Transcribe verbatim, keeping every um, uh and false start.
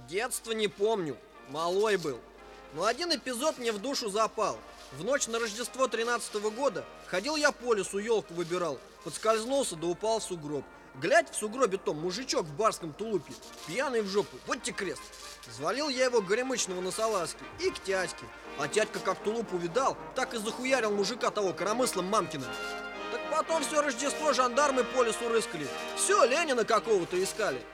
Детства не помню, малой был. Но один эпизод мне в душу запал. В ночь на Рождество тринадцатого года ходил я по лесу, елку выбирал. Подскользнулся да упал в сугроб. Глядь, в сугробе том мужичок в барском тулупе, пьяный в жопу, вот те крест. Звалил я его горемычного на салазки и к тятьке. А тятька как тулуп увидал, так и захуярил мужика того коромыслом мамкиным. Так потом все Рождество жандармы по лесу рыскали. Все, Ленина какого-то искали.